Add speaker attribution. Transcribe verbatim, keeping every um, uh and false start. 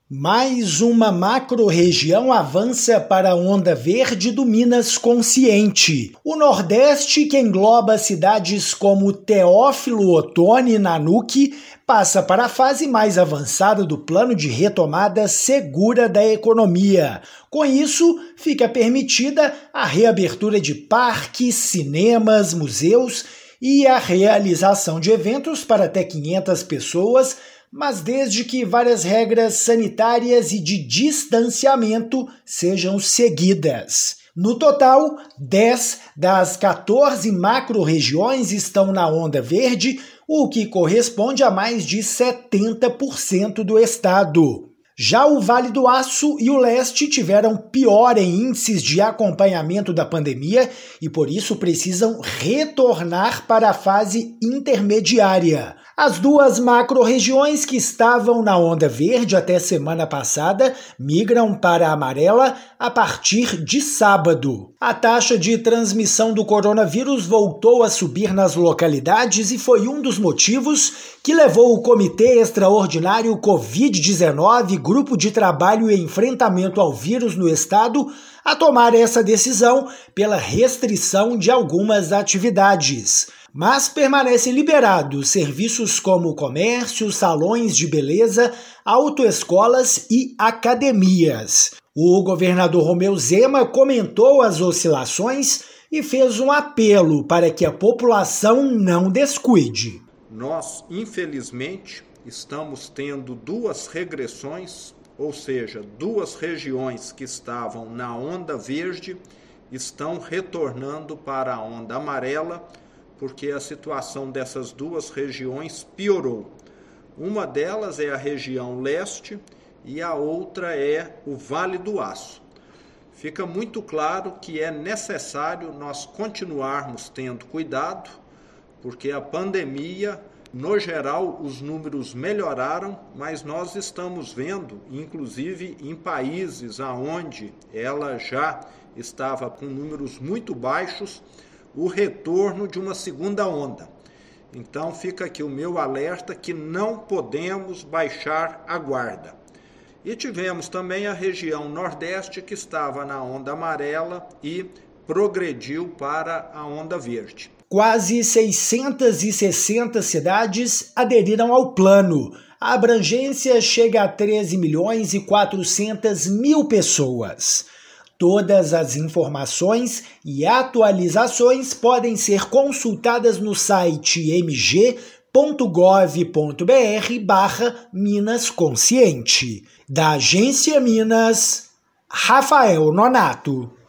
Speaker 1: Mais uma macro-região avança para a onda verde do Minas Consciente. O Nordeste, que engloba cidades como Teófilo Otoni e Nanuque, passa para a fase mais avançada do plano de retomada segura da economia. Com isso, fica permitida a reabertura de parques, cinemas, museus e a realização de eventos para até quinhentas pessoas, mas desde que várias regras sanitárias e de distanciamento sejam seguidas. No total, dez das quatorze macro-regiões estão na onda verde, o que corresponde a mais de setenta por cento do estado. Já o Vale do Aço e o Leste tiveram pior em índices de acompanhamento da pandemia e por isso precisam retornar para a fase intermediária. As duas macro-regiões que estavam na onda verde até semana passada migram para a amarela a partir de sábado. A taxa de transmissão do coronavírus voltou a subir nas localidades e foi um dos motivos que levou o Comitê Extraordinário covid dezenove, Grupo de Trabalho e Enfrentamento ao Vírus no Estado, a tomar essa decisão pela restrição de algumas atividades. Mas permanecem liberados serviços como comércio, salões de beleza, autoescolas e academias. O governador Romeu Zema comentou as oscilações e fez um apelo para que a população não descuide.
Speaker 2: Nós, infelizmente, estamos tendo duas regressões, ou seja, duas regiões que estavam na onda verde estão retornando para a onda amarela, porque a situação dessas duas regiões piorou. Uma delas é a região leste e a outra é o Vale do Aço. Fica muito claro que é necessário nós continuarmos tendo cuidado, porque a pandemia, no geral, os números melhoraram, mas nós estamos vendo, inclusive em países onde ela já estava com números muito baixos, o retorno de uma segunda onda. Então fica aqui o meu alerta que não podemos baixar a guarda. E tivemos também a região nordeste que estava na onda amarela e progrediu para a onda verde.
Speaker 1: Quase seiscentas e sessenta cidades aderiram ao plano. A abrangência chega a treze milhões e quatrocentas mil pessoas. Todas as informações e atualizações podem ser consultadas no site m g ponto gov ponto b r barra Minas Consciente. Da Agência Minas, Rafael Nonato.